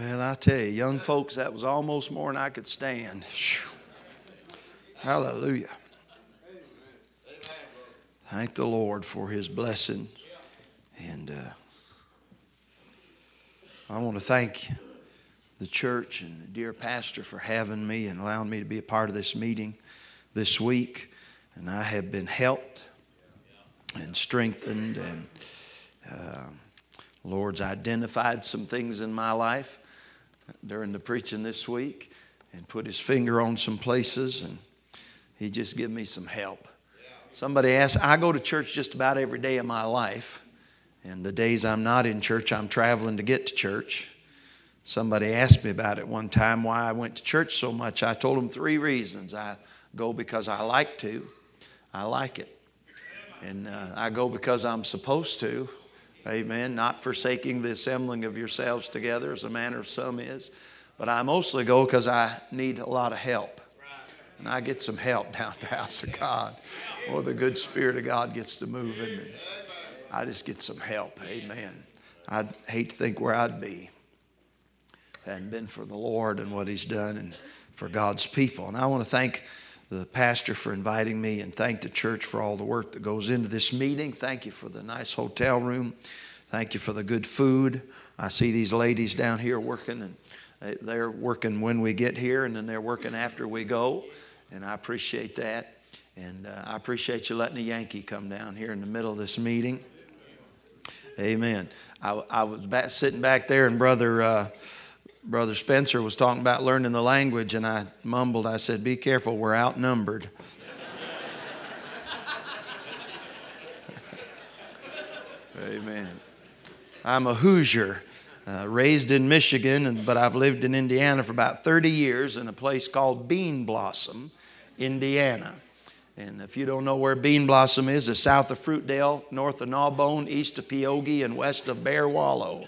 Well, I tell you, young folks, that was almost more than I could stand. Whew. Hallelujah. Thank the Lord for His blessing. And I want to thank the church and the dear pastor for having me and allowing me to be a part of this meeting this week. And I have been helped and strengthened, and Lord's identified some things in my life during the preaching this week and put His finger on some places, and He just give me some help. Somebody asked, I go to church just about every day of my life, and the days I'm not in church, I'm traveling to get to church. Somebody asked me about it one time, why I went to church so much. I told them 3 reasons. I go because I like to. I like it. And I go because I'm supposed to. Amen. Not forsaking the assembling of yourselves together as the manner of some is. But I mostly go because I need a lot of help. And I get some help down at the house of God. Or the good Spirit of God gets to moving. And I just get some help. Amen. I'd hate to think where I'd be if it hadn't been for the Lord and what He's done and for God's people. And I want to thank the pastor for inviting me, and thank the church for all the work that goes into this meeting. Thank you for the nice hotel room. Thank you for the good food. I see these ladies down here working, and they're working when we get here, and then they're working after we go, and I appreciate that. And I appreciate you letting a Yankee come down here in the middle of this meeting. Amen. I was sitting back there, and Brother Spencer was talking about learning the language, and I mumbled. I said, be careful, we're outnumbered. Amen. I'm a Hoosier, raised in Michigan, but I've lived in Indiana for about 30 years in a place called Bean Blossom, Indiana. And if you don't know where Bean Blossom is, it's south of Fruitdale, north of Gnawbone, east of Peogie, and west of Bear Wallow.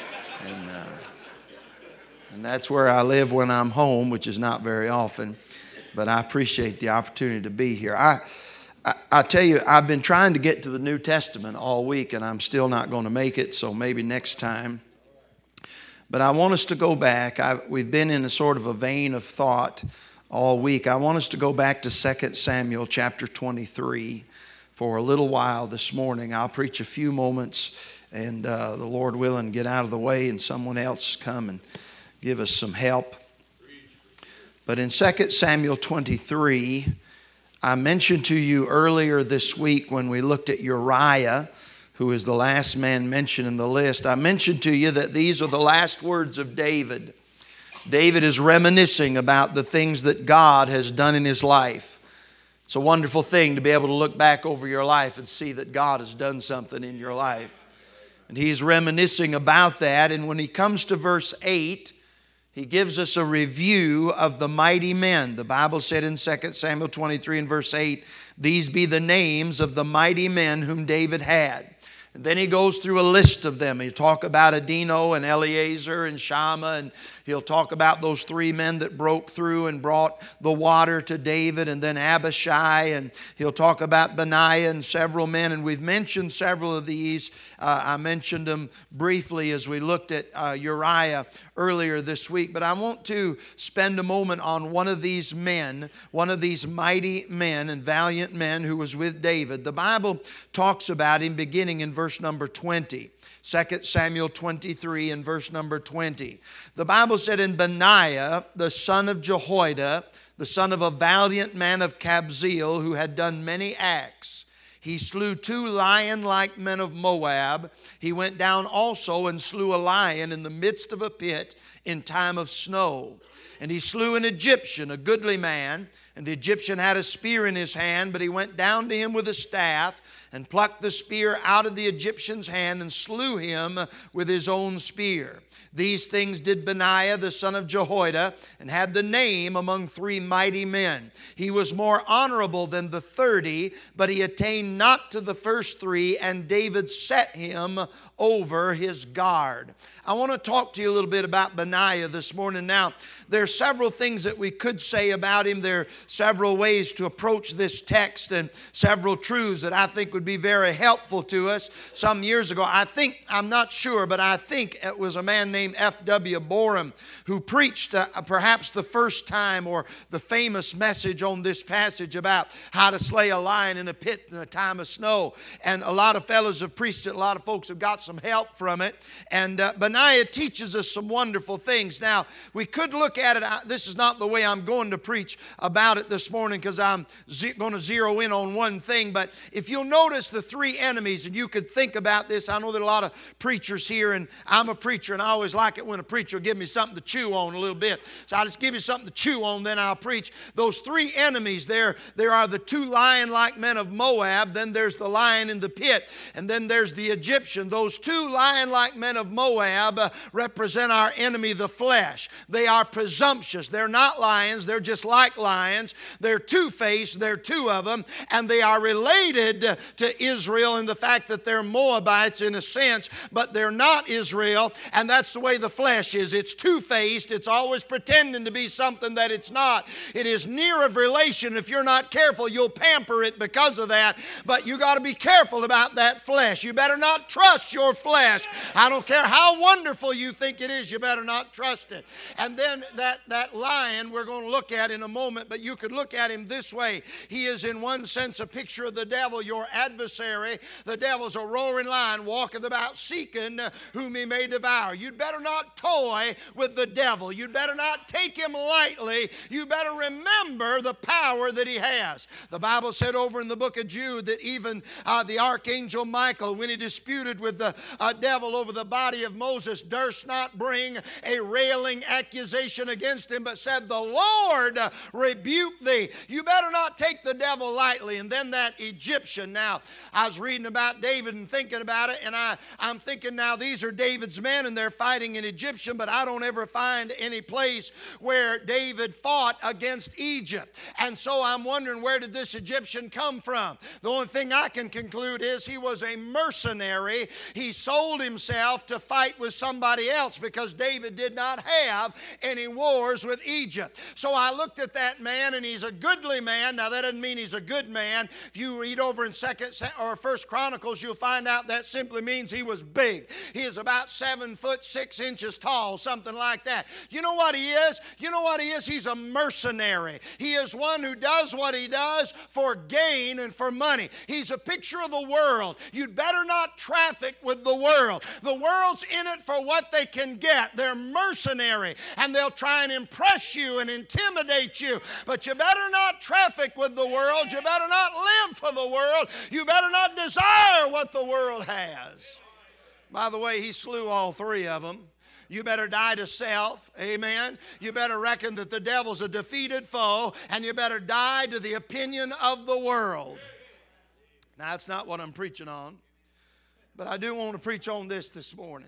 And that's where I live when I'm home, which is not very often. But I appreciate the opportunity to be here. I tell you, I've been trying to get to the New Testament all week, and I'm still not going to make it, so maybe next time. But I want us to go back. We've been in a sort of a vein of thought all week. I want us to go back to 2 Samuel chapter 23 for a little while this morning. I'll preach a few moments, and the Lord willing, get out of the way, and someone else come and give us some help. But in 2 Samuel 23, I mentioned to you earlier this week when we looked at Uriah, who is the last man mentioned in the list. I mentioned to you that these are the last words of David. David is reminiscing about the things that God has done in his life. It's a wonderful thing to be able to look back over your life and see that God has done something in your life. And he's reminiscing about that. And when he comes to verse 8, he gives us a review of the mighty men. The Bible said in 2 Samuel 23 and verse 8, these be the names of the mighty men whom David had. And then he goes through a list of them. He'll talk about Adino and Eleazar and Shammah, and he'll talk about those 3 men that broke through and brought the water to David, and then Abishai, and he'll talk about Benaiah and several men. And we've mentioned several of these. I mentioned them briefly as we looked at Uriah earlier this week. But I want to spend a moment on one of these men, one of these mighty men and valiant men who was with David. The Bible talks about him beginning in verse number 20. 2 Samuel 23 and verse number 20. The Bible said, in Benaiah, the son of Jehoiada, the son of a valiant man of Kabzeel, who had done many acts, he slew 2 lion-like men of Moab. He went down also and slew a lion in the midst of a pit in time of snow. And he slew an Egyptian, a goodly man, and the Egyptian had a spear in his hand, but he went down to him with a staff and plucked the spear out of the Egyptian's hand and slew him with his own spear. These things did Benaiah the son of Jehoiada, and had the name among 3 mighty men. He was more honorable than the 30, but he attained not to the first 3, and David set him over his guard. I want to talk to you a little bit about Benaiah. Benaiah this morning. Now, there are several things that we could say about him. There are several ways to approach this text and several truths that I think would be very helpful to us. Some years ago, I'm not sure, but I think it was a man named F.W. Borum who preached perhaps the first time or the famous message on this passage about how to slay a lion in a pit in a time of snow. And a lot of fellows have preached it. A lot of folks have got some help from it. And Benaiah teaches us some wonderful things. Now, we could look at it. This is not the way I'm going to preach about it this morning because I'm going to zero in on one thing. But if you'll notice the three enemies, and you could think about this. I know there are a lot of preachers here, and I'm a preacher, and I always like it when a preacher will give me something to chew on a little bit. So I'll just give you something to chew on, then I'll preach. Those three enemies, there are the two lion-like men of Moab, then there's the lion in the pit, and then there's the Egyptian. Those two lion-like men of Moab represent our enemy, the flesh. They are presumptuous. They're not lions. They're just like lions. They're two-faced. There are two of them, and they are related to Israel in the fact that they're Moabites in a sense, but they're not Israel, and that's the way the flesh is. It's two-faced. It's always pretending to be something that it's not. It is near of relation. If you're not careful, you'll pamper it because of that, but you got to be careful about that flesh. You better not trust your flesh. I don't care how wonderful you think it is, you better not trust it. And then that lion we're going to look at in a moment, but you could look at him this way. He is in one sense a picture of the devil, your adversary. The devil's a roaring lion, walketh about seeking whom he may devour. You'd better not toy with the devil. You'd better not take him lightly. You better remember the power that he has. The Bible said over in the book of Jude that even the archangel Michael, when he disputed with the devil over the body of Moses, durst not bring a railing accusation against him, but said, the Lord rebuke thee. You better not take the devil lightly. And then that Egyptian. Now, I was reading about David and thinking about it, and I'm thinking now these are David's men and they're fighting an Egyptian, but I don't ever find any place where David fought against Egypt. And so I'm wondering, where did this Egyptian come from? The only thing I can conclude is he was a mercenary. He sold himself to fight with somebody else because David did not have any wars with Egypt. So I looked at that man, and he's a goodly man. Now that doesn't mean he's a good man. If you read over in 2nd or 1st Chronicles, you'll find out that simply means he was big. He is about 7 foot 6 inches tall, something like that. You know what he is? You know what he is? He's a mercenary. He is one who does what he does for gain and for money. He's a picture of the world. You'd better not traffic with the world. The world's in it for what they can get. They're mercenary, and they'll try and impress you and intimidate you. But you better not traffic with the world. You better not live for the world. You better not desire what the world has. By the way, he slew all three of them. You better die to self, amen. You better reckon that the devil's a defeated foe, and you better die to the opinion of the world. Now, that's not what I'm preaching on, but I do want to preach on this morning.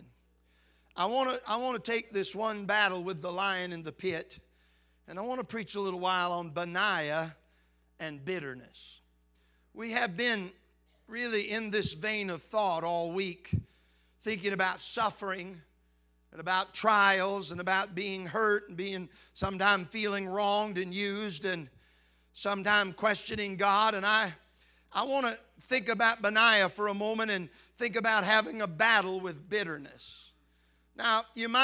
I want to take this one battle with the lion in the pit, and I want to preach a little while on Benaiah and bitterness. We have been really in this vein of thought all week, thinking about suffering and about trials and about being hurt and being sometimes feeling wronged and used and sometimes questioning God. And I want to think about Benaiah for a moment and think about having a battle with bitterness. Now,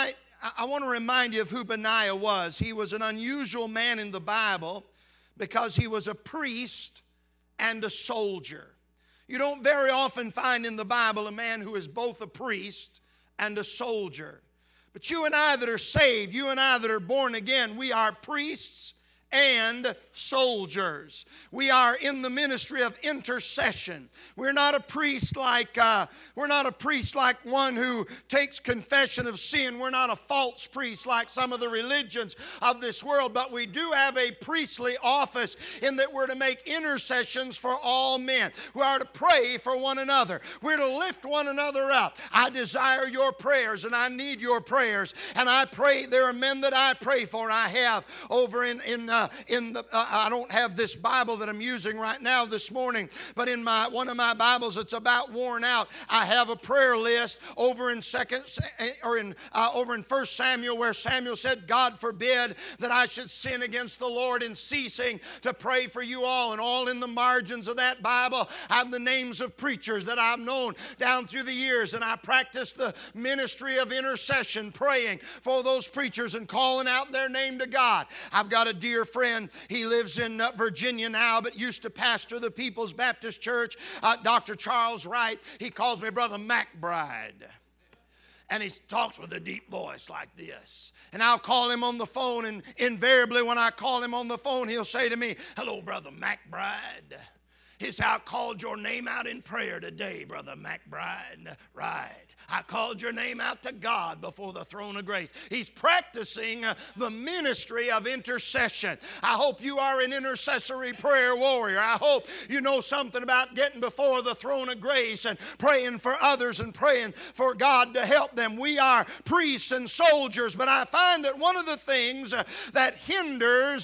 I want to remind you of who Benaiah was. He was an unusual man in the Bible because he was a priest and a soldier. You don't very often find in the Bible a man who is both a priest and a soldier. But you and I that are saved, you and I that are born again, we are priests and soldiers. We are in the ministry of intercession. We're not a priest like one who takes confession of sin. We're not a false priest like some of the religions of this world, but we do have a priestly office in that we're to make intercessions for all men. We are to pray for one another. We're to lift one another up. I desire your prayers, and I need your prayers. And I pray, there are men that I pray for. I have over in I don't have this Bible that I'm using right now this morning, but in one of my Bibles that's about worn out, I have a prayer list over in 1 Samuel, where Samuel said, God forbid that I should sin against the Lord in ceasing to pray for you all. And all in the margins of that Bible I have the names of preachers that I've known down through the years, and I practice the ministry of intercession, praying for those preachers and calling out their name to God. I've got a dear friend. He lives in Virginia now, but used to pastor the People's Baptist Church, Dr. Charles Wright. He calls me Brother McBride. And he talks with a deep voice like this. And I'll call him on the phone, and invariably when I call him on the phone, he'll say to me, hello, Brother McBride. He said, I called your name out in prayer today, Brother McBride. Right. I called your name out to God before the throne of grace. He's practicing the ministry of intercession. I hope you are an intercessory prayer warrior. I hope you know something about getting before the throne of grace and praying for others and praying for God to help them. We are priests and soldiers, but I find that one of the things that hinders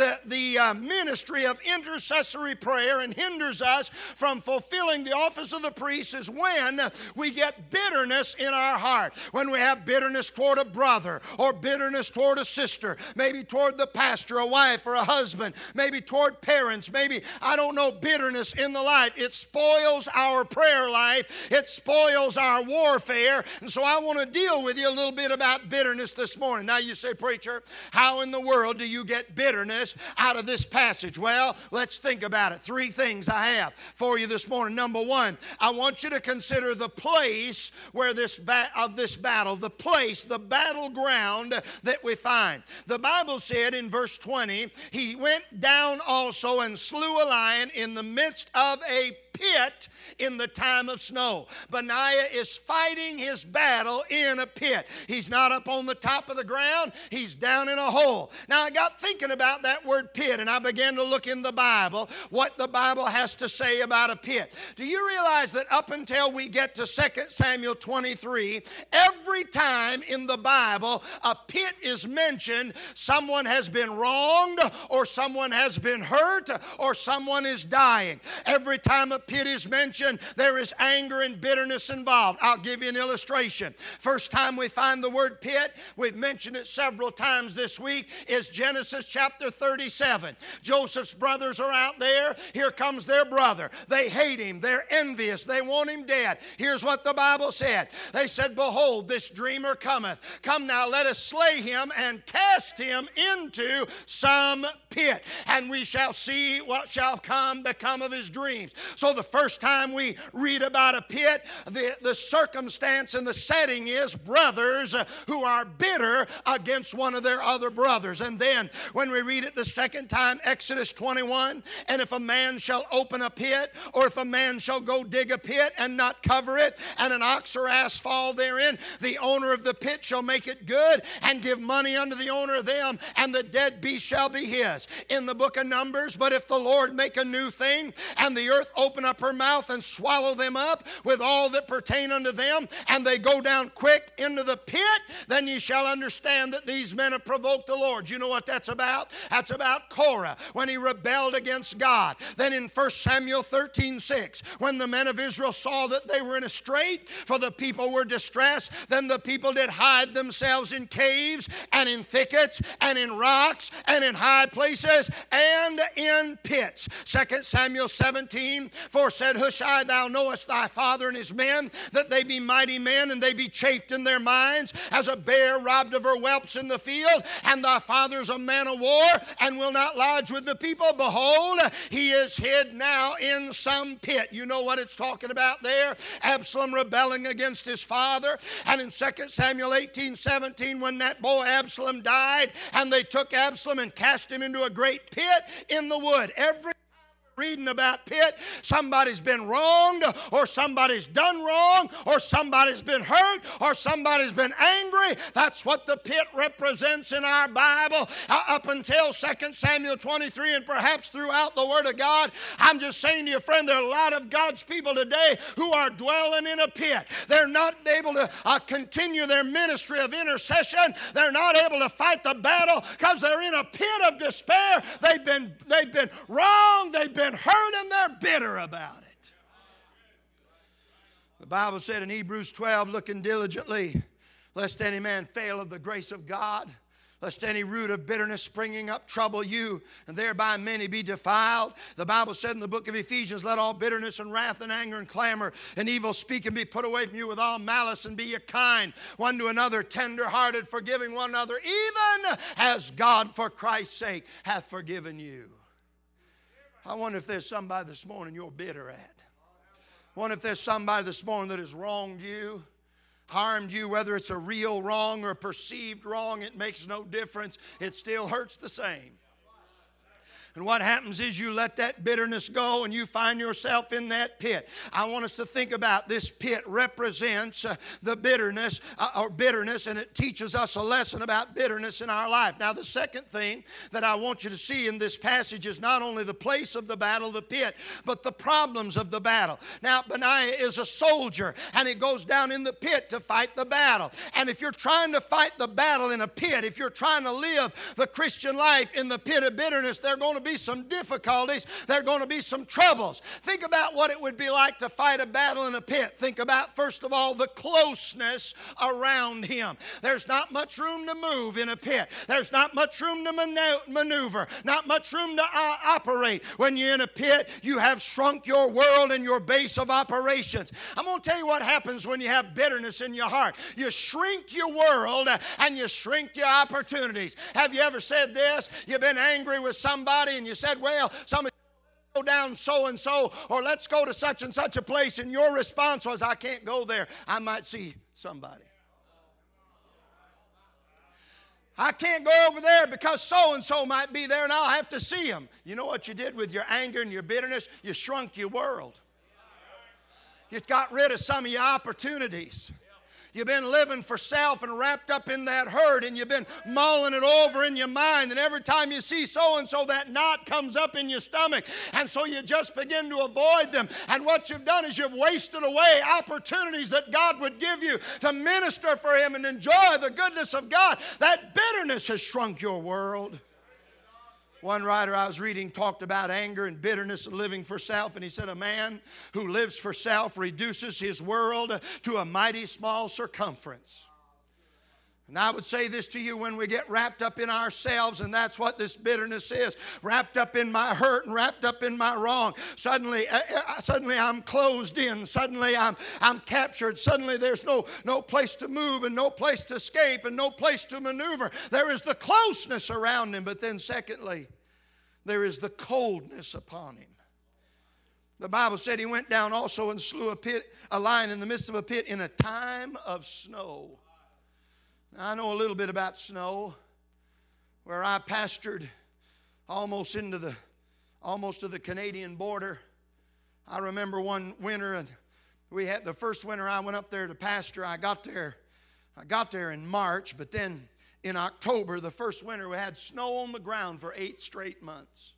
the ministry of intercessory prayer and hinders us from fulfilling the office of the priest is when we get bitterness in our heart. When we have bitterness toward a brother or bitterness toward a sister, maybe toward the pastor, a wife or a husband, maybe toward parents, maybe, I don't know, bitterness in the life. It spoils our prayer life. It spoils our warfare. And so I want to deal with you a little bit about bitterness this morning. Now you say, preacher, how in the world do you get bitterness out of this passage? Well, let's think about it. Three things I have for you this morning. Number one, I want you to consider the place where this battle, the place, the battleground that we find. The Bible said in verse 20, he went down also and slew a lion in the midst of a pit in the time of snow. Benaiah is fighting his battle in a pit. He's not up on the top of the ground. He's down in a hole. Now I got thinking about that word pit, and I began to look in the Bible, what the Bible has to say about a pit. Do you realize that up until we get to 2 Samuel 23, every time in the Bible a pit is mentioned, someone has been wronged, or someone has been hurt, or someone is dying. Every time a pit is mentioned, there is anger and bitterness involved. I'll give you an illustration. First time we find the word pit, we've mentioned it several times this week, is Genesis chapter 37. Joseph's brothers are out there. Here comes their brother. They hate him. They're envious. They want him dead. Here's what the Bible said. They said, behold, this dreamer cometh. Come now, let us slay him and cast him into some pit, and we shall see what shall become of his dreams. So the first time we read about a pit, the circumstance and the setting is brothers who are bitter against one of their other brothers. And then when we read it the second time, Exodus 21, and if a man shall open a pit, or if a man shall go dig a pit and not cover it, and an ox or ass fall therein, the owner of the pit shall make it good and give money unto the owner of them, and the dead beast shall be his. In the book of Numbers, but if the Lord make a new thing, and the earth open up her mouth and swallow them up with all that pertain unto them, and they go down quick into the pit, then ye shall understand that these men have provoked the Lord. You know what that's about? That's about Korah, when he rebelled against God. Then in 1 Samuel 13:6, when the men of Israel saw that they were in a strait, for the people were distressed, then the people did hide themselves in caves and in thickets and in rocks and in high places and in pits. 2 Samuel 17, for said Hushai, thou knowest thy father and his men, that they be mighty men, and they be chafed in their minds, as a bear robbed of her whelps in the field, and thy father is a man of war, and will not lodge with the people. Behold, he is hid now in some pit. You know what it's talking about there? Absalom rebelling against his father. And in 2 Samuel 18:17, when that boy Absalom died, and they took Absalom and cast him into a great pit in the wood. Every time reading about pit, somebody's been wronged, or somebody's done wrong, or somebody's been hurt, or somebody's been angry. That's what the pit represents in our Bible up until 2 Samuel 23 and perhaps throughout the Word of God. I'm just saying to you, friend, there are a lot of God's people today who are dwelling in a pit. They're not able to continue their ministry of intercession. They're not able to fight the battle because they're in a pit of despair. They've been wronged, they've been hurt, and they're bitter about it. The Bible said in Hebrews 12, looking diligently, lest any man fail of the grace of God, lest any root of bitterness springing up trouble you, and thereby many be defiled. The Bible said in the book of Ephesians, let all bitterness and wrath and anger and clamor and evil speaking be put away from you with all malice, and be ye kind one to another, tender-hearted, forgiving one another, even as God for Christ's sake hath forgiven you. I wonder if there's somebody this morning you're bitter at. I wonder if there's somebody this morning that has wronged you, harmed you, whether it's a real wrong or a perceived wrong. It makes no difference. It still hurts the same. And what happens is you let that bitterness go and you find yourself in that pit. I want us to think about this pit represents the bitterness, and it teaches us a lesson about bitterness in our life. Now, the second thing that I want you to see in this passage is not only the place of the battle, the pit, but the problems of the battle. Now, Benaiah is a soldier, and he goes down in the pit to fight the battle. And if you're trying to fight the battle in a pit, if you're trying to live the Christian life in the pit of bitterness, there are going to be some difficulties. There are going to be some troubles. Think about what it would be like to fight a battle in a pit. Think about, first of all, the closeness around him. There's not much room to move in a pit. There's not much room to maneuver, not much room to operate. When you're in a pit, you have shrunk your world and your base of operations. I'm going to tell you what happens when you have bitterness in your heart. You shrink your world and you shrink your opportunities. Have you ever said this? You've been angry with somebody and you said, well, somebody go down so and so, or let's go to such and such a place, and your response was, I can't go there. I might see somebody. I can't go over there because so and so might be there and I'll have to see him. You know what you did with your anger and your bitterness? You shrunk your world. You got rid of some of your opportunities. You've been living for self and wrapped up in that hurt, and you've been mulling it over in your mind, and every time you see so-and-so, that knot comes up in your stomach, and so you just begin to avoid them. And what you've done is you've wasted away opportunities that God would give you to minister for Him and enjoy the goodness of God. That bitterness has shrunk your world. One writer I was reading talked about anger and bitterness and living for self, and he said, a man who lives for self reduces his world to a mighty small circumference. And I would say this to you, when we get wrapped up in ourselves, and that's what this bitterness is, wrapped up in my hurt and wrapped up in my wrong, suddenly I'm closed in, suddenly I'm captured, suddenly there's no place to move and no place to escape and no place to maneuver. There is the closeness around him, but then secondly, there is the coldness upon him. The Bible said he went down also and slew a lion in the midst of a pit in a time of snow. Now, I know a little bit about snow, where I pastored almost to the Canadian border. I remember one winter, and we had the first winter I went up there to pastor. I got there in March, but then in October, the first winter, we had snow on the ground for 8 straight months.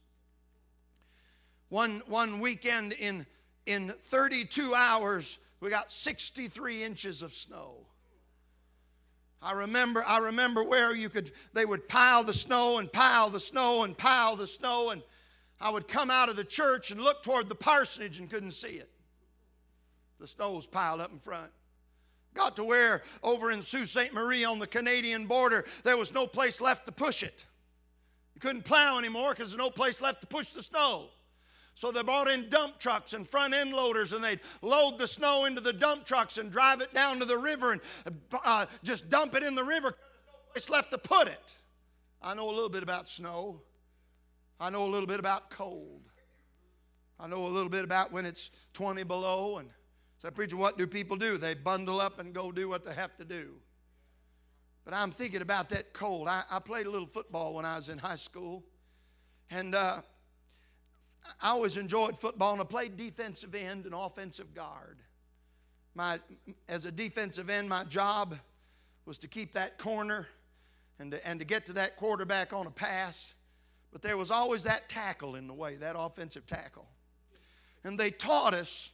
One weekend in 32 hours, we got 63 inches of snow. I remember where they would pile the snow and pile the snow and pile the snow, and I would come out of the church and look toward the parsonage and couldn't see it. The snow was piled up in front. Got to where over in Sault Ste. Marie on the Canadian border, there was no place left to push it. You couldn't plow anymore because there's no place left to push the snow. So they brought in dump trucks and front end loaders, and they'd load the snow into the dump trucks and drive it down to the river and just dump it in the river because there's no place left to put it. I know a little bit about snow. I know a little bit about cold. I know a little bit about when it's 20 below. And so, preacher, what do people do? They bundle up and go do what they have to do. But I'm thinking about that cold. I played a little football when I was in high school. And I always enjoyed football, and I played defensive end and offensive guard. As a defensive end, my job was to keep that corner and to get to that quarterback on a pass. But there was always that tackle in the way, that offensive tackle. And they taught us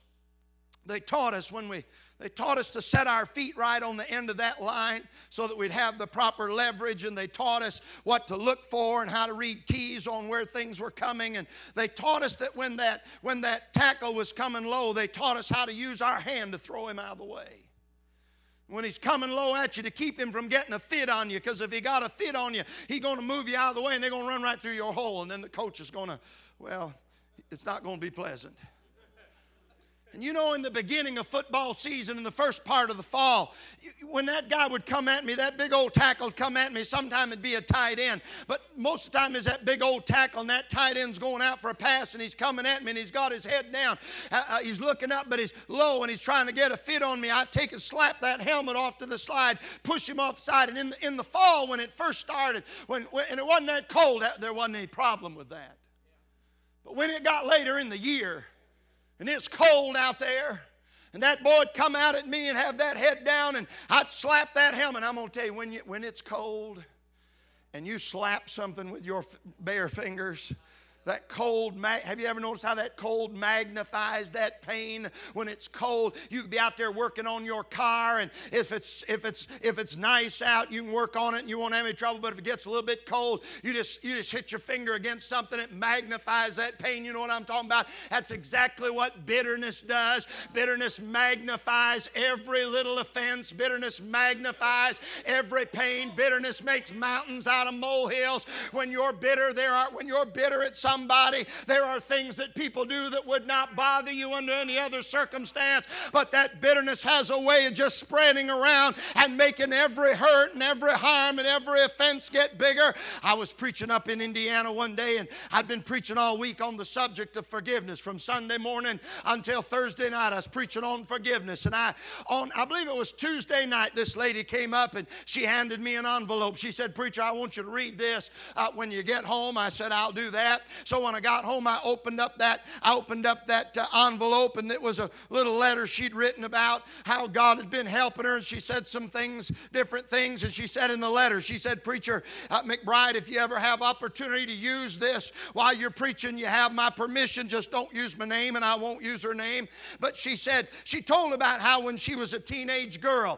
to set our feet right on the end of that line so that we'd have the proper leverage, and they taught us what to look for and how to read keys on where things were coming, and they taught us that when that tackle was coming low, they taught us how to use our hand to throw him out of the way. When he's coming low at you, to keep him from getting a fit on you, because if he got a fit on you, he's going to move you out of the way and they're going to run right through your hole, and then the coach is going to, well, it's not going to be pleasant. And you know, in the beginning of football season, in the first part of the fall, when that guy would come at me, that big old tackle would come at me, sometime it'd be a tight end. But most of the time is that big old tackle, and that tight end's going out for a pass, and he's coming at me, and he's got his head down. He's looking up, but he's low, and he's trying to get a fit on me. I'd take and slap that helmet off to the side, push him off the side. And in the fall, when it first started, and it wasn't that cold, there wasn't any problem with that. But when it got later in the year, and it's cold out there, and that boy would come out at me and have that head down, and I'd slap that helmet. I'm going to tell you, when it's cold and you slap something with your bare fingers, that cold, have you ever noticed how that cold magnifies that pain when it's cold? You could be out there working on your car, and if it's nice out, you can work on it and you won't have any trouble. But if it gets a little bit cold, you just hit your finger against something, it magnifies that pain. You know what I'm talking about? That's exactly what bitterness does. Bitterness magnifies every little offense. Bitterness magnifies every pain. Bitterness makes mountains out of molehills. When you're bitter, when you're bitter at somebody, there are things that people do that would not bother you under any other circumstance, but that bitterness has a way of just spreading around and making every hurt and every harm and every offense get bigger. I was preaching up in Indiana one day, and I'd been preaching all week on the subject of forgiveness. From Sunday morning until Thursday night, I was preaching on forgiveness, and I believe it was Tuesday night, this lady came up and she handed me an envelope. She said, "Preacher, I want you to read this when you get home." I said, "I'll do that." So when I got home, I opened up that envelope, and it was a little letter she'd written about how God had been helping her, and she said some things, different things, and she said in the letter, she said, "Preacher McBride, if you ever have opportunity to use this while you're preaching, you have my permission. Just don't use my name," and I won't use her name. But she said, she told about how when she was a teenage girl,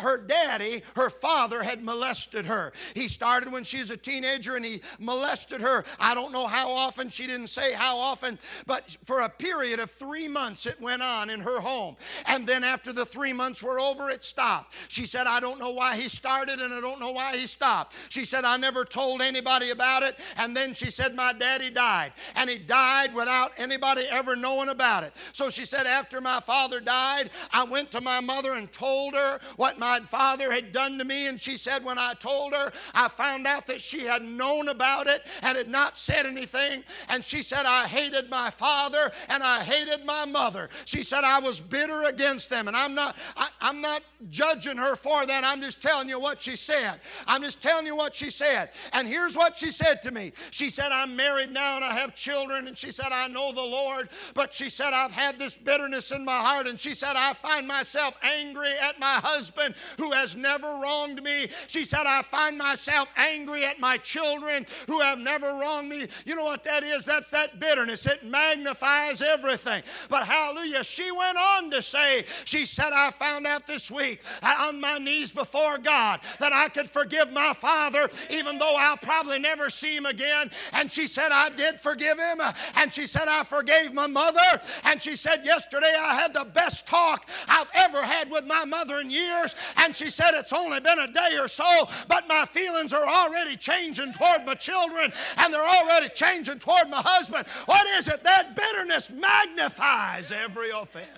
her father had molested her. He started when she was a teenager, and he molested her. I don't know how often. She didn't say how often, but for a period of 3 months it went on in her home. And then after the 3 months were over, it stopped. She said, "I don't know why he started, and I don't know why he stopped." She said, "I never told anybody about it." And then she said, "My daddy died, and he died without anybody ever knowing about it." So she said, "After my father died, I went to my mother and told her what my father had done to me." And she said, "When I told her, I found out that she had known about it and had not said anything." And she said, "I hated my father and I hated my mother." She said, "I was bitter against them." And I'm not judging her for that. I'm just telling you what she said. I'm just telling you what she said. And here's what she said to me. She said, "I'm married now and I have children." And she said, "I know the Lord." But she said, "I've had this bitterness in my heart." And she said, "I find myself angry at my husband who has never wronged me." She said, "I find myself angry at my children who have never wronged me." You know what that is? That's that bitterness. It magnifies everything. But hallelujah, she went on to say, she said, "I found out this week on my knees before God that I could forgive my father even though I'll probably never see him again." And she said, "I did forgive him." And she said, "I forgave my mother." And she said, "Yesterday I had the best talk I've ever had with my mother in years." And she said, "It's only been a day or so, but my feelings are already changing toward my children, and they're already changing toward my husband." What is it? That bitterness magnifies every offense.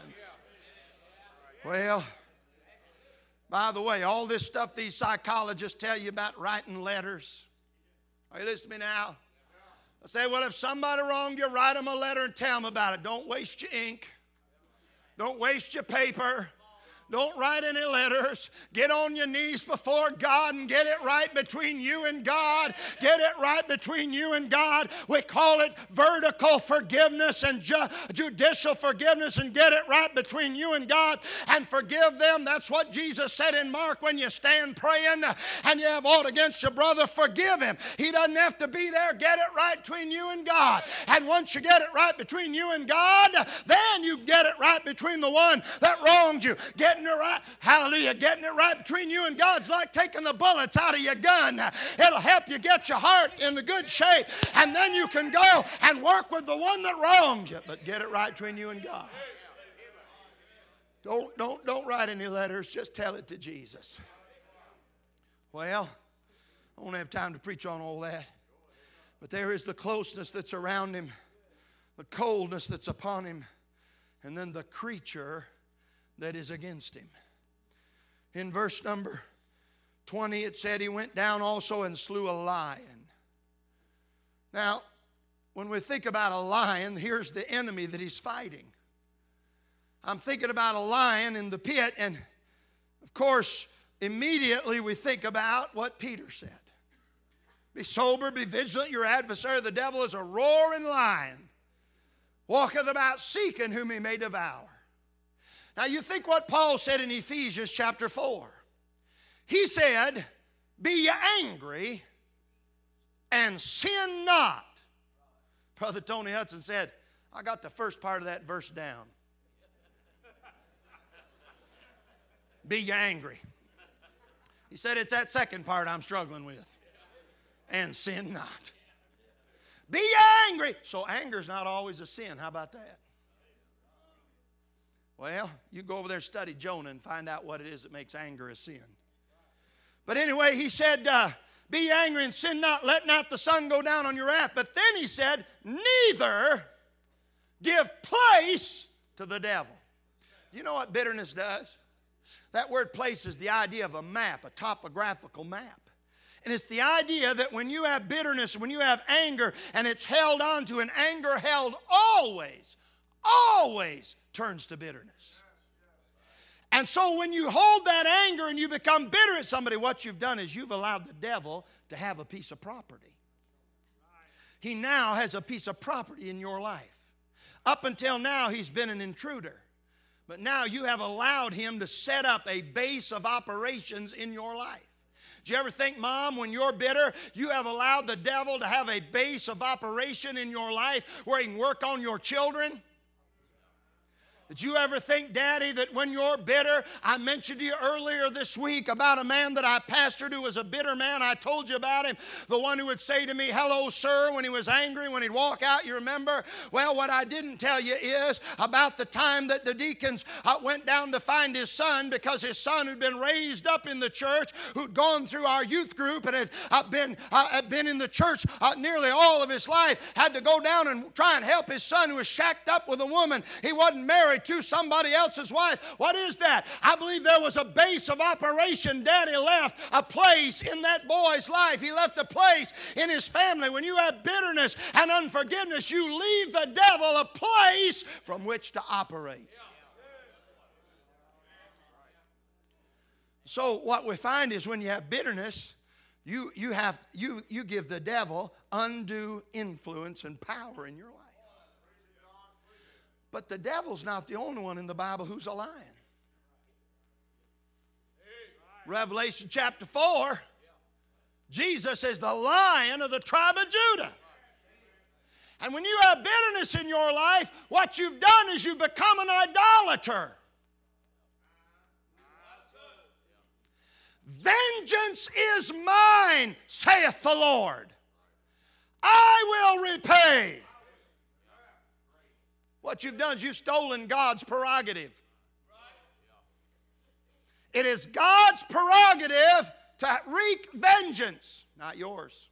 Well, by the way, all this stuff these psychologists tell you about writing letters. Are you listening to me now? I say, well, if somebody wronged you, write them a letter and tell them about it. Don't waste your ink. Don't waste your paper. Don't write any letters. Get on your knees before God and get it right between you and God. Get it right between you and God. We call it vertical forgiveness and judicial forgiveness, and get it right between you and God and forgive them. That's what Jesus said in Mark. When you stand praying and you have aught against your brother, forgive him. He doesn't have to be there. Get it right between you and God. And once you get it right between you and God, then you get it right between the one that wronged you. Getting it right, hallelujah, getting it right between you and God's like taking the bullets out of your gun. It'll help you get your heart in the good shape, and then you can go and work with the one that wronged you. But get it right between you and God. Don't write any letters. Just tell it to Jesus. Well, I won't have time to preach on all that. But there is the closeness that's around him, the coldness that's upon him, and then the creature that is against him. In verse number 20, it said he went down also and slew a lion. Now, when we think about a lion, here's the enemy that he's fighting. I'm thinking about a lion in the pit, and of course, immediately we think about what Peter said. Be sober, be vigilant. Your adversary, the devil, is a roaring lion, walketh about seeking whom he may devour. Now you think what Paul said in Ephesians chapter 4. He said, be ye angry and sin not. Brother Tony Hudson said, I got the first part of that verse down. Be ye angry. He said it's that second part I'm struggling with. And sin not. Be ye angry. So anger is not always a sin. How about that? Well, you go over there and study Jonah and find out what it is that makes anger a sin. But anyway, he said, be angry and sin not. Let not the sun go down on your wrath. But then he said, neither give place to the devil. You know what bitterness does? That word place is the idea of a map, a topographical map. And it's the idea that when you have bitterness, when you have anger, and it's held on to, and anger held always turns to bitterness. And so when you hold that anger and you become bitter at somebody, what you've done is you've allowed the devil to have a piece of property. He now has a piece of property in your life. Up until now, he's been an intruder. But now you have allowed him to set up a base of operations in your life. Do you ever think, Mom, when you're bitter, you have allowed the devil to have a base of operation in your life where he can work on your children? Did you ever think, Daddy, that when you're bitter, I mentioned to you earlier this week about a man that I pastored who was a bitter man. I told you about him. The one who would say to me, hello, sir, when he was angry, when he'd walk out, you remember? Well, what I didn't tell you is about the time that the deacons went down to find his son, because his son who'd been raised up in the church, who'd gone through our youth group and had been in the church nearly all of his life, had to go down and try and help his son who was shacked up with a woman he wasn't married to, somebody else's wife. What is that? I believe there was a base of operation. Daddy left a place in that boy's life. He left a place in his family. When you have bitterness and unforgiveness, you leave the devil a place from which to operate. So what we find is when you have bitterness, you give the devil undue influence and power in your life. But the devil's not the only one in the Bible who's a lion. Revelation chapter 4, Jesus is the Lion of the tribe of Judah. And when you have bitterness in your life, what you've done is you become an idolater. Vengeance is mine, saith the Lord. I will repay. What you've done is you've stolen God's prerogative. It is God's prerogative to wreak vengeance, not yours.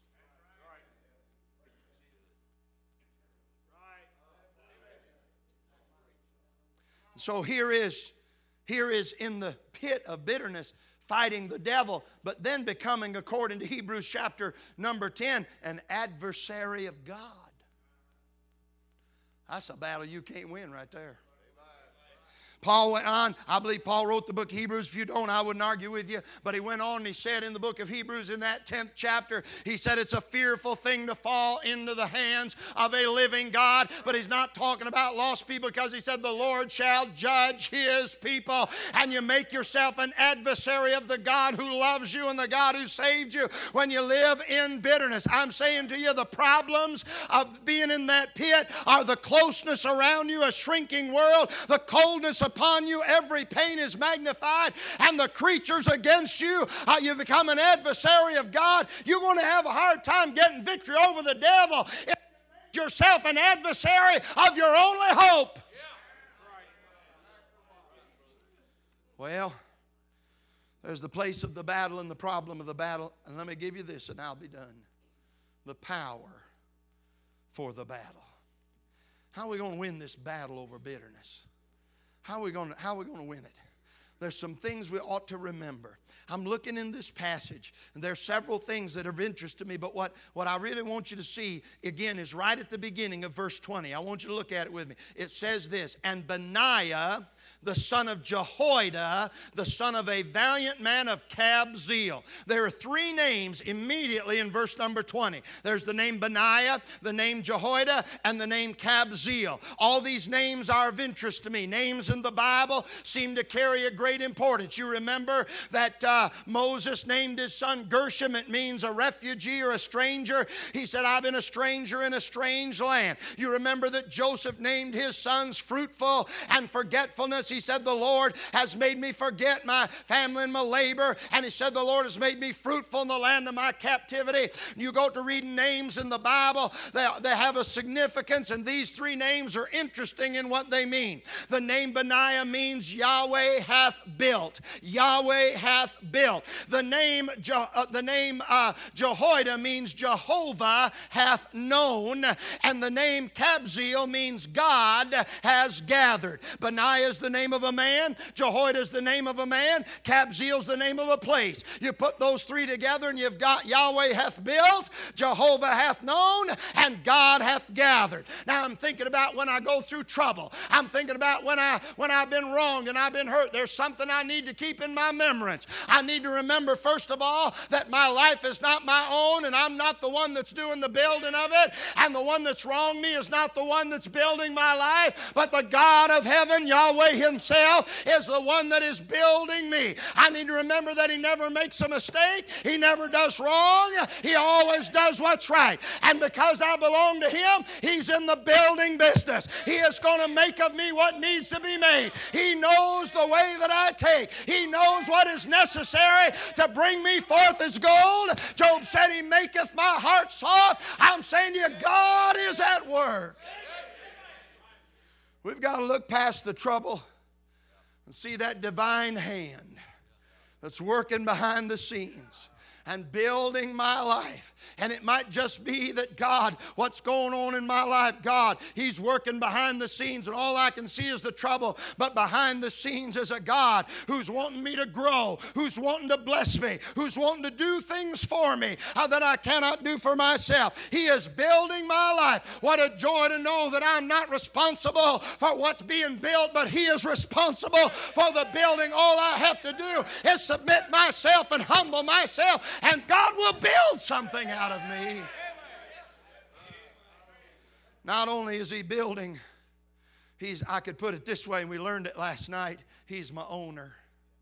So here is in the pit of bitterness, fighting the devil, but then becoming, according to Hebrews chapter number 10, an adversary of God. That's a battle you can't win right there. Paul went on. I believe Paul wrote the book of Hebrews. If you don't, I wouldn't argue with you. But he went on and he said in the book of Hebrews in that 10th chapter, he said it's a fearful thing to fall into the hands of a living God. But he's not talking about lost people, because he said the Lord shall judge his people. And you make yourself an adversary of the God who loves you and the God who saved you when you live in bitterness. I'm saying to you, the problems of being in that pit are the closeness around you, a shrinking world, the coldness upon you, every pain is magnified, and the creatures against you, you become an adversary of God. You're going to have a hard time getting victory over the devil if you make yourself an adversary of your only hope. Well, there's the place of the battle and the problem of the battle. And let me give you this and I'll be done. The power for the battle. How are we going to win this battle over bitterness? How are we going to win it? There's some things we ought to remember. I'm looking in this passage, and there are several things that are of interest to me, but what I really want you to see, again, is right at the beginning of verse 20. I want you to look at it with me. It says this, and Benaiah, the son of Jehoiada, the son of a valiant man of Kabzeel. There are three names immediately in verse number 20. There's the name Benaiah, the name Jehoiada, and the name Kabzeel. All these names are of interest to me. Names in the Bible seem to carry a great importance. You remember that Moses named his son Gershom. It means a refugee or a stranger. He said, I've been a stranger in a strange land. You remember that Joseph named his sons Fruitful and Forgetfulness. He said, the Lord has made me forget my family and my labor. And he said, the Lord has made me fruitful in the land of my captivity. You go to reading names in the Bible, they have a significance, and these three names are interesting in what they mean. The name Benaiah means Yahweh hath built. Yahweh hath built. The name Jehoiada means Jehovah hath known. And the name Kabzeel means God has gathered. Benaiah is the name of a man. Jehoiada is the name of a man. Kabzeel is the name of a place. You put those three together and you've got Yahweh hath built, Jehovah hath known, and God hath gathered. Now I'm thinking about when I go through trouble. I'm thinking about when I've been wronged and I've been hurt. There's something I need to keep in my remembrance. I need to remember, first of all, that my life is not my own and I'm not the one that's doing the building of it, and the one that's wronged me is not the one that's building my life, but the God of heaven, Yahweh himself, is the one that is building me. I need to remember that he never makes a mistake. He never does wrong. He always does what's right. And because I belong to him, he's in the building business. He is going to make of me what needs to be made. He knows the way that I take. He knows what is necessary to bring me forth as gold. Job said, he maketh my heart soft. I'm saying to you, God is at work. We've got to look past the trouble and see that divine hand that's working behind the scenes and building my life. And it might just be that God, what's going on in my life, God, he's working behind the scenes and all I can see is the trouble. But behind the scenes is a God who's wanting me to grow, who's wanting to bless me, who's wanting to do things for me that I cannot do for myself. He is building my life. What a joy to know that I'm not responsible for what's being built, but he is responsible for the building. All I have to do is submit myself and humble myself, and God will build something out of me. Not only is he building, I could put it this way, and we learned it last night, he's my owner.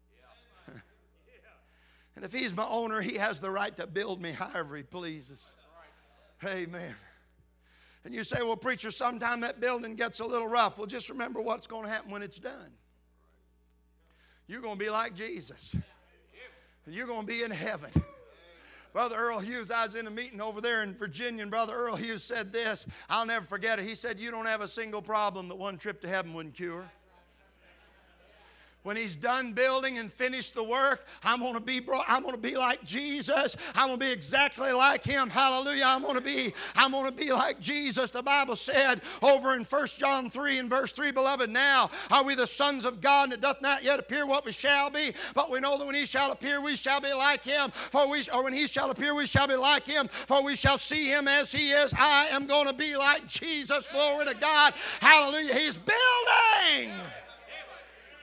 And if he's my owner, he has the right to build me however he pleases. Amen. And you say, well, preacher, sometime that building gets a little rough. Well, just remember what's going to happen when it's done. You're going to be like Jesus. And you're going to be in heaven. Brother Earl Hughes, I was in a meeting over there in Virginia, and Brother Earl Hughes said this. I'll never forget it. He said, you don't have a single problem that one trip to heaven wouldn't cure. When he's done building and finished the work, I'm going to be like Jesus. I'm going to be exactly like him. Hallelujah. I'm going to be like Jesus. The Bible said over in 1 John 3 and verse 3, beloved, now are we the sons of God, and it doth not yet appear what we shall be, but we know that when he shall appear, we shall be like him. When he shall appear, we shall be like him, for we shall see him as he is. I am going to be like Jesus. Glory to God. Hallelujah. He's building.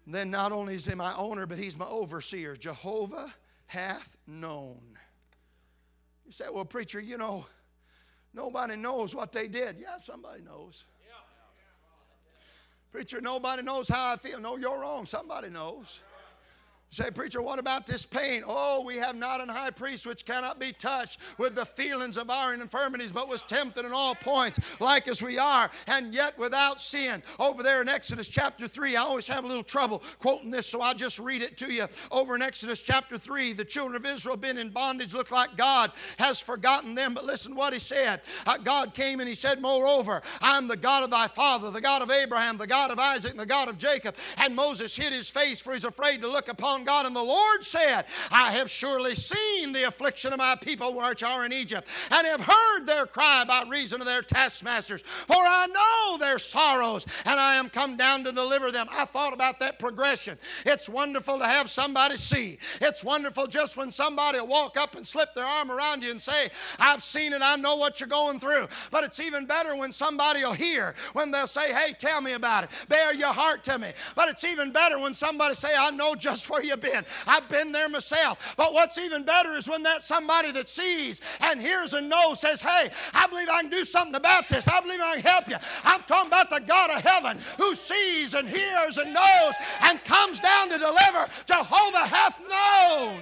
Then not only is he my owner, but he's my overseer. Jehovah hath known. You say, well, preacher, you know, nobody knows what they did. Yeah, somebody knows. Preacher, nobody knows how I feel. No, you're wrong. Somebody knows. You say, preacher, what about this pain? Oh, we have not an high priest which cannot be touched with the feelings of our infirmities, but was tempted in all points, like as we are, and yet without sin. Over there in Exodus chapter 3, I always have a little trouble quoting this, so I'll just read it to you. Over in Exodus chapter 3, the children of Israel been in bondage, look like God has forgotten them. But listen what he said. God came and he said, moreover, I'm the God of thy father, the God of Abraham, the God of Isaac, and the God of Jacob. And Moses hid his face, for he's afraid to look upon God. And the Lord said, I have surely seen the affliction of my people which are in Egypt, and have heard their cry by reason of their taskmasters. For I know their sorrows, and I am come down to deliver them. I thought about that progression. It's wonderful to have somebody see. It's wonderful just when somebody will walk up and slip their arm around you and say, I've seen it, I know what you're going through. But it's even better when somebody will hear, when they'll say, hey, tell me about it. Bare your heart to me. But it's even better when somebody say, I know just where you've been. I've been there myself. But what's even better is when that somebody that sees and hears and knows says, hey, I believe I can do something about this. I believe I can help you. I'm talking about the God of heaven who sees and hears and knows and comes down to deliver. Jehovah hath known.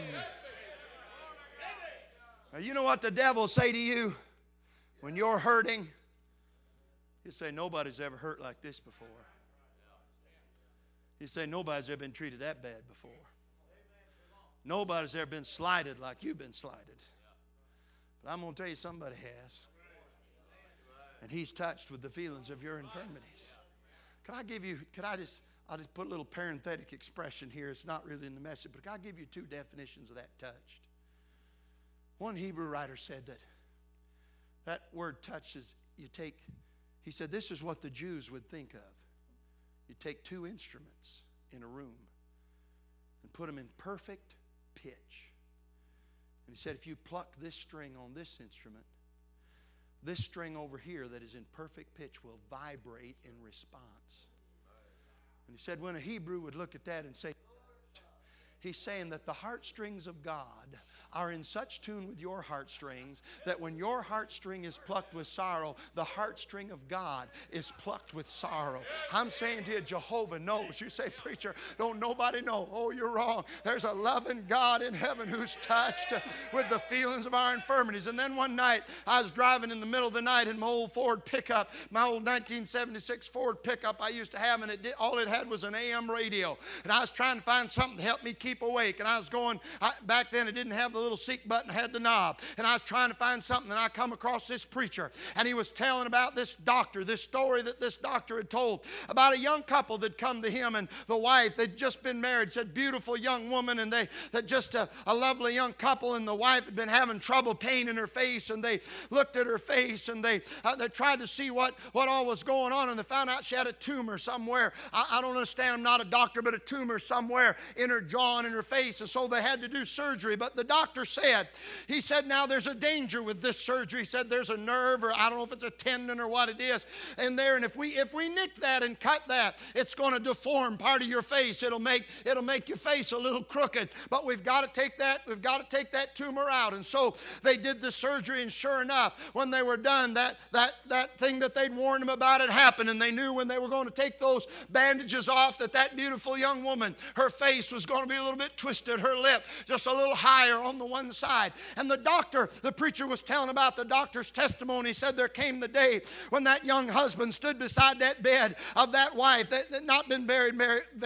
Now, you know what the devil will say to you when you're hurting? He'll say, nobody's ever hurt like this before. He'll say, nobody's ever been treated that bad before. Nobody's ever been slighted like you've been slighted. But I'm going to tell you, somebody has. And he's touched with the feelings of your infirmities. I'll just put a little parenthetic expression here. It's not really in the message, but I'll give you two definitions of that touched. One Hebrew writer said that word touched is he said this is what the Jews would think of. You take two instruments in a room and put them in perfect pitch. And he said, if you pluck this string on this instrument, this string over here that is in perfect pitch will vibrate in response. And he said, when a Hebrew would look at that and say, he's saying that the heartstrings of God are in such tune with your heartstrings that when your heartstring is plucked with sorrow, the heartstring of God is plucked with sorrow. I'm saying to you, Jehovah knows. You say, preacher, don't nobody know. Oh, you're wrong. There's a loving God in heaven who's touched with the feelings of our infirmities. And then one night, I was driving in the middle of the night in my old Ford pickup, my old 1976 Ford pickup I used to have, and all it had was an AM radio. And I was trying to find something to help me keep awake. And I was going, back then it didn't have the little seat button, it had the knob. And I was trying to find something, and I come across this preacher. And he was telling about this doctor, this story that this doctor had told about a young couple that come to him, and the wife, they'd just been married, said beautiful young woman, and that just a lovely young couple, and the wife had been having trouble, pain in her face, and they looked at her face, and they tried to see what all was going on, and they found out she had a tumor somewhere. I don't understand, I'm not a doctor, but a tumor somewhere in her jaw and in her face, and so they had to do surgery. But the doctor said, he said, now there's a danger with this surgery. He said there's a nerve, or I don't know if it's a tendon or what it is in there, and if we nick that and cut that, it's going to deform part of your face. It'll make your face a little crooked. But we've got to take that tumor out. And so they did the surgery, and sure enough, when they were done, that thing that they'd warned them about had happened, and they knew when they were going to take those bandages off that beautiful young woman, her face was going to be a little bit twisted, her lip just a little higher on the one side. And the preacher was telling about the doctor's testimony. He said there came the day when that young husband stood beside that bed of that wife that had not been married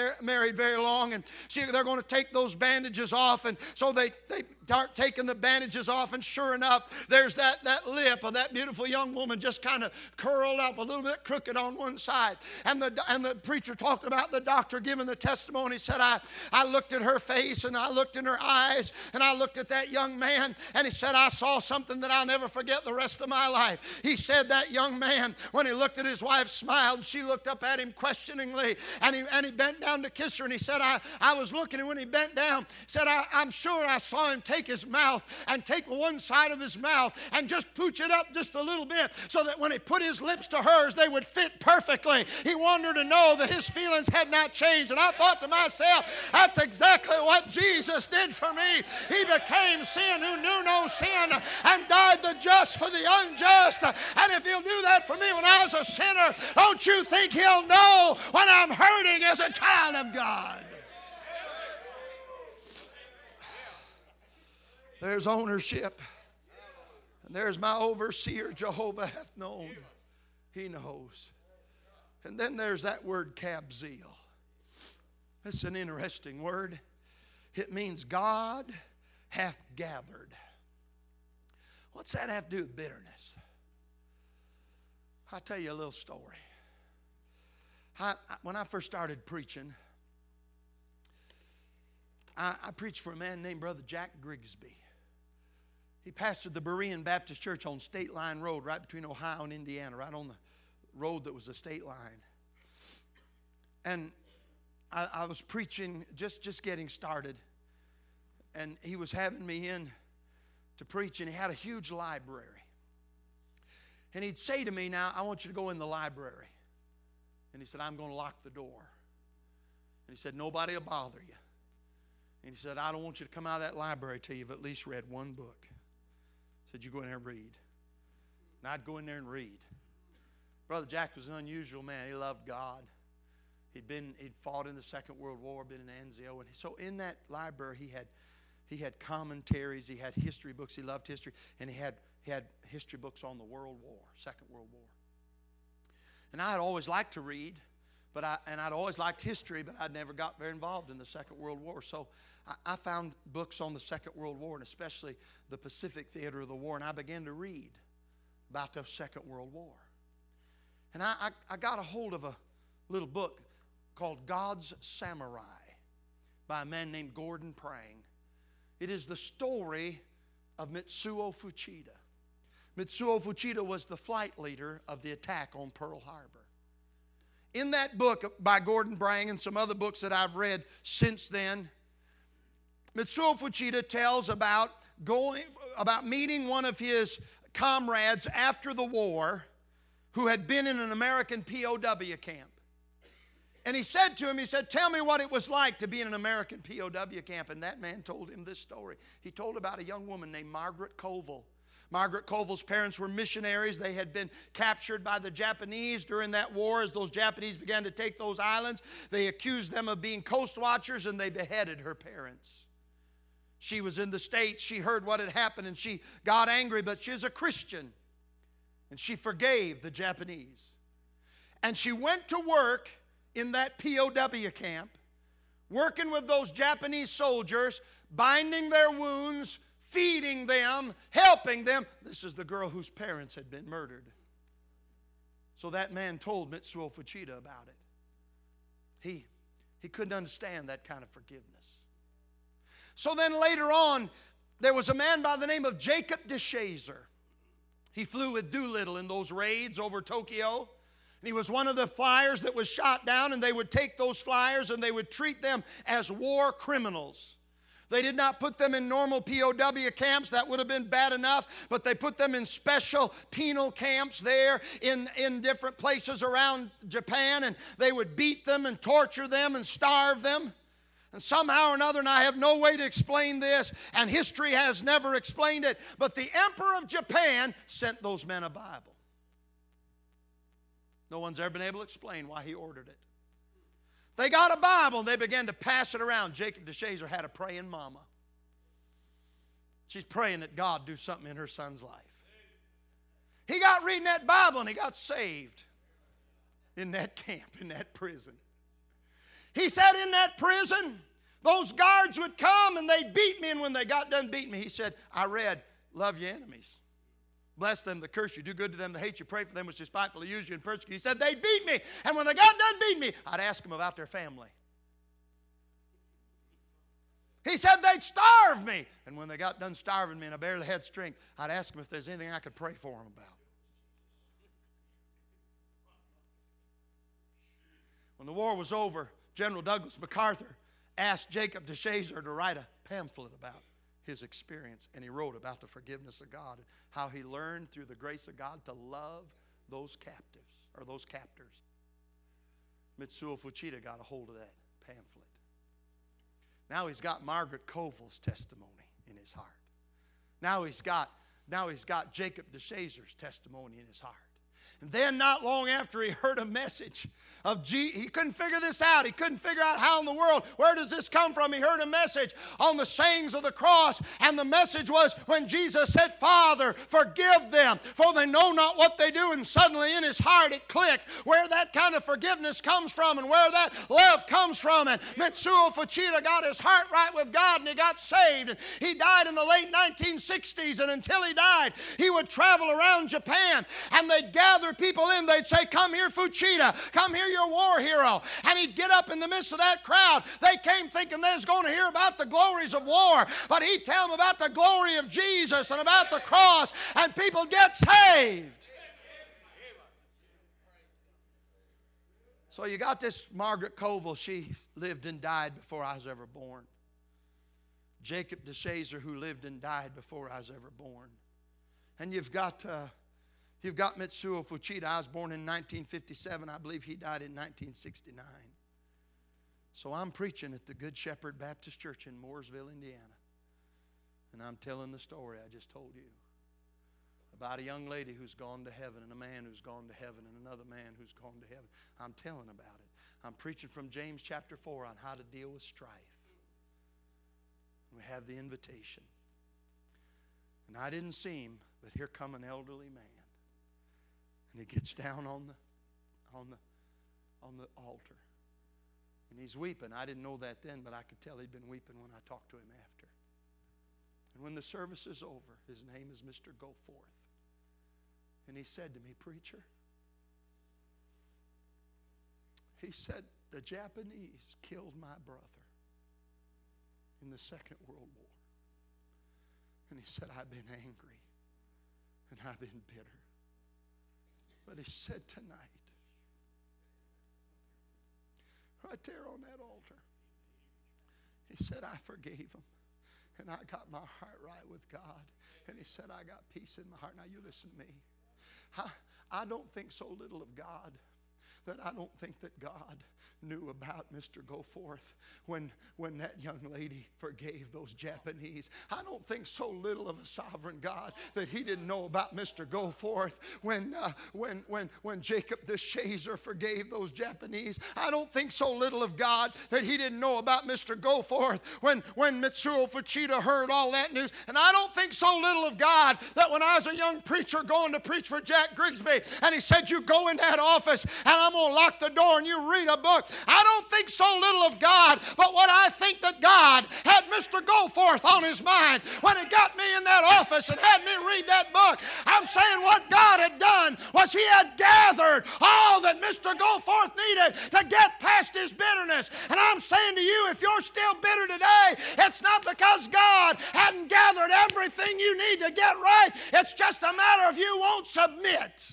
very long, and they're going to take those bandages off, and so they start taking the bandages off, and sure enough, there's that lip of that beautiful young woman just kind of curled up, a little bit crooked on one side. And the preacher talked about the doctor giving the testimony. He said, I looked at her her face and I looked in her eyes and I looked at that young man, and he said, I saw something that I'll never forget the rest of my life. He said that young man, when he looked at his wife, smiled. She looked up at him questioningly, and he bent down to kiss her, and he said, I was looking, and when he bent down, said, I'm sure I saw him take his mouth and take one side of his mouth and just pooch it up just a little bit so that when he put his lips to hers, they would fit perfectly. He wanted her to know that his feelings had not changed. And I thought to myself, that's exactly what Jesus did for me. He became sin who knew no sin and died the just for the unjust. And if he'll do that for me when I was a sinner, don't you think he'll know when I'm hurting as a child of God? There's ownership. And there's my overseer, Jehovah hath known. He knows. And then there's that word kabzeel. It's an interesting word. It means God hath gathered. What's that have to do with bitterness? I'll tell you a little story. When I first started preaching, I preached for a man named Brother Jack Grigsby. He pastored the Berean Baptist Church on State Line Road, right between Ohio and Indiana, right on the road that was a state line. And I was preaching, just getting started. And he was having me in to preach, and he had a huge library. And he'd say to me, now, I want you to go in the library. And he said, I'm going to lock the door. And he said, nobody will bother you. And he said, I don't want you to come out of that library till you've at least read one book. He said, you go in there and read. And I'd go in there and read. Brother Jack was an unusual man. He loved God. He'd fought in the Second World War, been in Anzio. And so in that library, he had commentaries, he had history books, he loved history, and he had history books on the World War, Second World War. And I had always liked to read, and I'd always liked history, but I'd never got very involved in the Second World War. So I found books on the Second World War, and especially the Pacific theater of the war, and I began to read about the Second World War. And I got a hold of a little book called God's Samurai by a man named Gordon Prang. It is the story of Mitsuo Fuchida. Mitsuo Fuchida was the flight leader of the attack on Pearl Harbor. In that book by Gordon Prang and some other books that I've read since then, Mitsuo Fuchida tells about meeting one of his comrades after the war who had been in an American POW camp. And he said to him, tell me what it was like to be in an American POW camp. And that man told him this story. He told about a young woman named Margaret Colville. Margaret Colville's parents were missionaries. They had been captured by the Japanese during that war. As those Japanese began to take those islands, they accused them of being coast watchers, and they beheaded her parents. She was in the States. She heard what had happened, and she got angry, but she was a Christian. And she forgave the Japanese. And she went to work in that POW camp, working with those Japanese soldiers, binding their wounds, feeding them, helping them. This is the girl whose parents had been murdered. So that man told Mitsuo Fuchida about it. He couldn't understand that kind of forgiveness. So then later on, there was a man by the name of Jacob DeShazer. He flew with Doolittle in those raids over Tokyo. And he was one of the flyers that was shot down, and they would take those flyers and they would treat them as war criminals. They did not put them in normal POW camps. That would have been bad enough. But they put them in special penal camps there in different places around Japan. And they would beat them and torture them and starve them. And somehow or another, and I have no way to explain this, and history has never explained it, but the Emperor of Japan sent those men a Bible. No one's ever been able to explain why he ordered it. They got a Bible and they began to pass it around. Jacob DeShazer had a praying mama. She's praying that God do something in her son's life. He got reading that Bible and he got saved in that camp, in that prison. He said in that prison, those guards would come and they'd beat me, and when they got done beating me, he said, I read, love your enemies. Bless them that curse you, do good to them that hate you, pray for them which despitefully use you and persecute you. He said they'd beat me, and when they got done beating me, I'd ask them about their family. He said they'd starve me. And when they got done starving me and I barely had strength, I'd ask them if there's anything I could pray for them about. When the war was over, General Douglas MacArthur asked Jacob DeShazer to write a pamphlet about his experience. And he wrote about the forgiveness of God and how he learned through the grace of God to love those captives or those captors. Mitsuo Fuchida got a hold of that pamphlet. Now he's got Margaret Koval's testimony in his heart. Now he's got Jacob DeShazer's testimony in his heart. And then not long after he heard a message of he couldn't figure this out. He couldn't figure out how in the world, where does this come from? He heard a message on the sayings of the cross. And the message was when Jesus said, Father, forgive them, for they know not what they do. And suddenly in his heart it clicked where that kind of forgiveness comes from and where that love comes from. And Mitsuo Fuchida got his heart right with God and he got saved. And he died in the late 1960s. And until he died, he would travel around Japan and they'd gather people in. They'd say, come here, Fuchida. Come here, you're a war hero. And he'd get up in the midst of that crowd. They came thinking they was going to hear about the glories of war. But he'd tell them about the glory of Jesus and about the cross. And people get saved. So you got this Margaret Koval. She lived and died before I was ever born. Jacob DeShazer, who lived and died before I was ever born. And you've got Mitsuo Fuchida. I was born in 1957. I believe he died in 1969. So I'm preaching at the Good Shepherd Baptist Church in Mooresville, Indiana. And I'm telling the story I just told you about a young lady who's gone to heaven and a man who's gone to heaven and another man who's gone to heaven. I'm telling about it. I'm preaching from James chapter 4 on how to deal with strife. We have the invitation. And I didn't see him, but here come an elderly man. And he gets down on the altar. And he's weeping. I didn't know that then, but I could tell he'd been weeping when I talked to him after. And when the service is over, his name is Mr. Goforth. And he said to me, Preacher, he said, the Japanese killed my brother in the Second World War. And he said, I've been angry and I've been bitter. But he said tonight, right there on that altar, he said, I forgave him. And I got my heart right with God. And he said, I got peace in my heart. Now you listen to me. I don't think so little of God that I don't think that God knew about Mr. Goforth when that young lady forgave those Japanese. I don't think so little of a sovereign God that he didn't know about Mr. Goforth when Jacob DeShazer forgave those Japanese. I don't think so little of God that he didn't know about Mr. Goforth when Mitsuo Fuchida heard all that news. And I don't think so little of God that when I was a young preacher going to preach for Jack Grigsby and he said, you go in that office and I'm going to lock the door and you read a book. I don't think so little of God, but what I think that God had Mr. Goforth on his mind when he got me in that office and had me read that book. I'm saying what God had done was he had gathered all that Mr. Goforth needed to get past his bitterness. And I'm saying to you, if you're still bitter today, it's not because God hadn't gathered everything you need to get right. It's just a matter of you won't submit.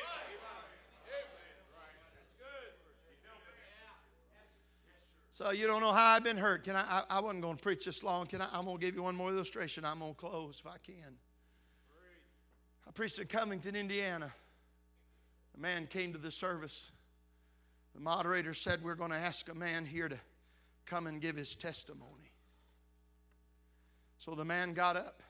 So you don't know how I've been hurt. I wasn't going to preach this long. I'm going to give you one more illustration. I'm going to close if I can. I preached at Covington, Indiana. A man came to the service. The moderator said, we're going to ask a man here to come and give his testimony. So the man got up.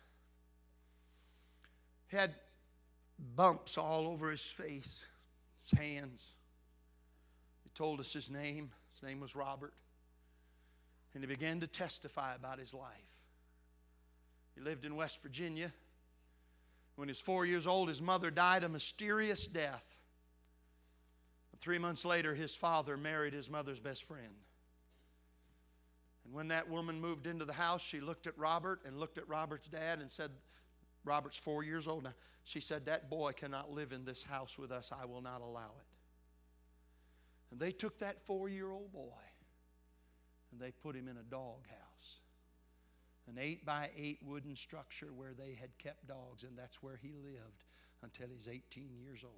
He had bumps all over his face, his hands. He told us his name. His name was Robert. And he began to testify about his life. He lived in West Virginia. When he was 4 years old, his mother died a mysterious death. 3 months later, his father married his mother's best friend. And when that woman moved into the house, she looked at Robert and looked at Robert's dad and said, Robert's 4 years old now. She said, that boy cannot live in this house with us. I will not allow it. And they took that 4-year-old boy and they put him in a doghouse an 8-by-8 wooden structure where they had kept dogs, and that's where he lived until he's 18 years old.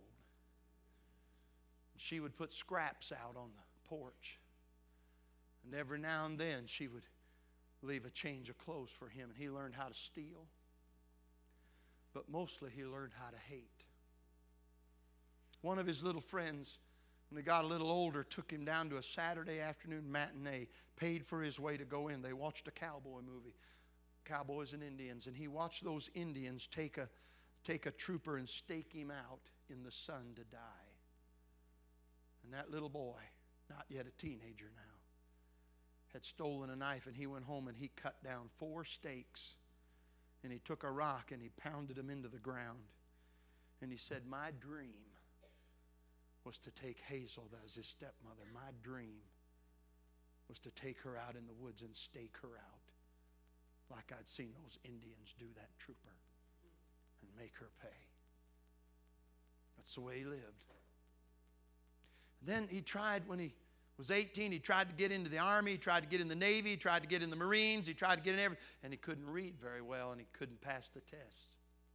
She would put scraps out on the porch, and every now and then she would leave a change of clothes for him, and he learned how to steal, but mostly he learned how to hate. One of his little friends, when he got a little older, took him down to a Saturday afternoon matinee, paid for his way to go in. They watched a cowboy movie, Cowboys and Indians, and he watched those Indians take a trooper and stake him out in the sun to die. And that little boy, not yet a teenager now, had stolen a knife, and he went home and he cut down 4 stakes, and he took a rock and he pounded them into the ground, and he said, my dream was to take Hazel, that was his stepmother. My dream was to take her out in the woods and stake her out like I'd seen those Indians do that trooper and make her pay. That's the way he lived. Then he tried, when he was 18, he tried to get into the Army, he tried to get in the Navy, he tried to get in the Marines, he tried to get in everything, and he couldn't read very well, and he couldn't pass the test.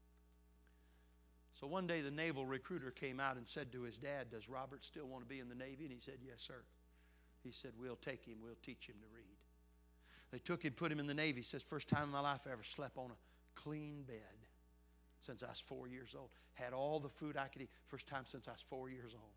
So one day the naval recruiter came out and said to his dad, does Robert still want to be in the Navy? And he said, yes, sir. He said, we'll take him, we'll teach him to read. They took him, put him in the Navy. He says, first time in my life I ever slept on a clean bed since I was 4 years old. Had all the food I could eat. First time since I was 4 years old.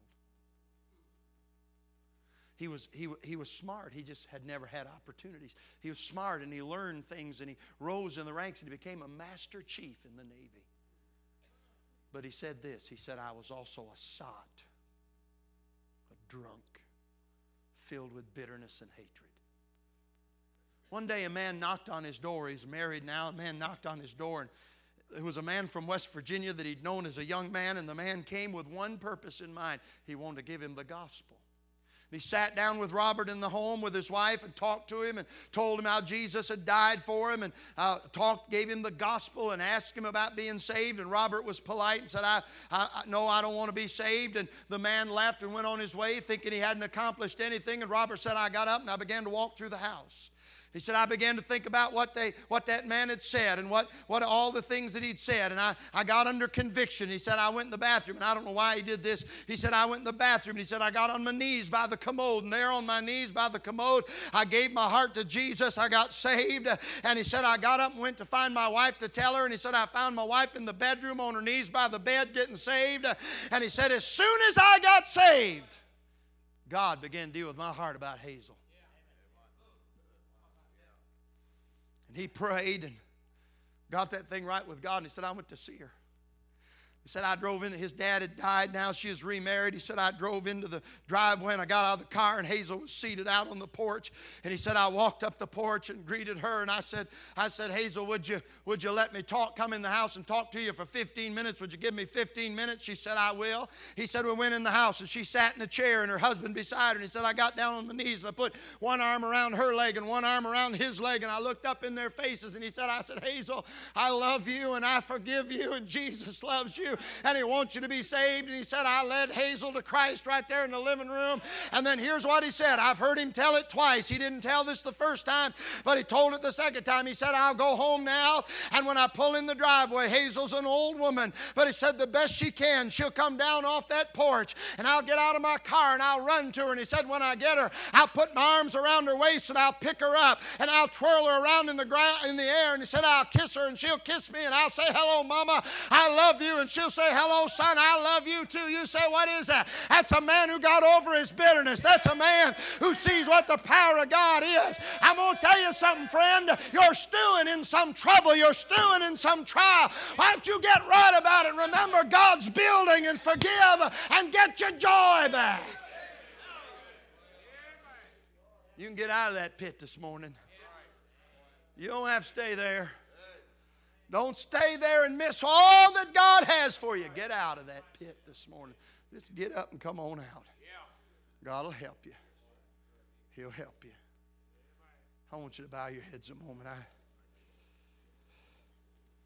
He was smart. He just had never had opportunities. He was smart, and he learned things, and he rose in the ranks, and he became a master chief in the Navy. But he said this. He said, I was also a sot, a drunk, filled with bitterness and hatred. One day a man knocked on his door. He's married now. A man knocked on his door, and it was a man from West Virginia that he'd known as a young man, and the man came with one purpose in mind. He wanted to give him the gospel. He sat down with Robert in the home with his wife and talked to him and told him how Jesus had died for him, and gave him the gospel and asked him about being saved. And Robert was polite and said, no, I don't want to be saved. And the man left and went on his way thinking he hadn't accomplished anything. And Robert said, I got up and I began to walk through the house. He said, I began to think about what that man had said and what all the things that he'd said. And I got under conviction. He said, I went in the bathroom. And I don't know why he did this. He said, I went in the bathroom. And he said, I got on my knees by the commode. And there on my knees by the commode, I gave my heart to Jesus. I got saved. And he said, I got up and went to find my wife to tell her. And he said, I found my wife in the bedroom on her knees by the bed getting saved. And he said, as soon as I got saved, God began to deal with my heart about Hazel. And he prayed and got that thing right with God. And he said, I went to see her. He said, I drove in. His dad had died. Now she is remarried. He said, I drove into the driveway and I got out of the car, and Hazel was seated out on the porch. And he said, I walked up the porch and greeted her. And I said, Hazel, would you let me come in the house and talk to you for 15 minutes? Would you give me 15 minutes? She said, I will. He said, we went in the house and she sat in a chair and her husband beside her. And he said, I got down on my knees and I put one arm around her leg and one arm around his leg. And I looked up in their faces, and he said, Hazel, I love you and I forgive you, and Jesus loves you and he wants you to be saved. And he said, I led Hazel to Christ right there in the living room. And then here's what he said. I've heard him tell it twice. He didn't tell this the first time, but he told it the second time. He said, I'll go home now, and when I pull in the driveway, Hazel's an old woman, but he said the best she can, she'll come down off that porch, and I'll get out of my car and I'll run to her. And he said, when I get her, I'll put my arms around her waist and I'll pick her up and I'll twirl her around in the air. And he said, I'll kiss her and she'll kiss me, and I'll say, hello, mama, I love you. And she'll say, hello, son, I love you too. You say, what is that? That's a man who got over his bitterness. That's a man who sees what the power of God is. I'm going to tell you something, friend. You're stewing in some trouble. You're stewing in some trial. Why don't you get right about it? Remember God's building and forgive and get your joy back. You can get out of that pit this morning. You don't have to stay there. Don't stay there and miss all that God has for you. Get out of that pit this morning. Just get up and come on out. God will help you. He'll help you. I want you to bow your heads a moment.